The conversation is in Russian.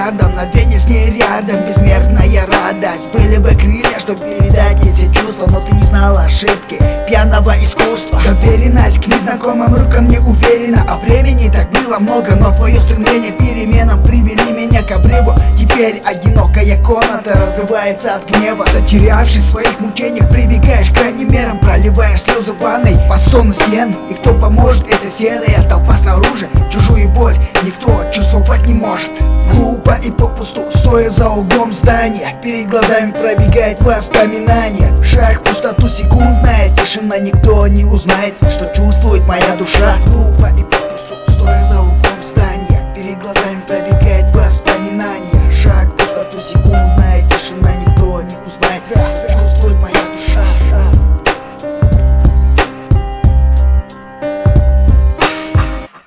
рядом, на вене с ней рядом, безмерная радость. Были бы крылья, чтобы передать эти чувства, но ты не знала ошибки пьяного искусства. Доверенность к незнакомым рукам не уверена, а времени так было много, но твое стремление переменам привели меня к обрыву. Теперь одинокая комната разрывается от гнева. Затерявшись в своих мучениях, прибегаешь к крайним мерам, проливаешь слезы в ванной под стоны стен. И кто поможет? Это серая толпа снаружи. Чужую боль никто чувствовать не может. Глупо и попусту, стоя за углом здания, перед глазами пробегает воспоминания. Шаг в пустоту, секундная тишина, никто не узнает, что чувствует моя душа. Глупо и попусту, стоя за углом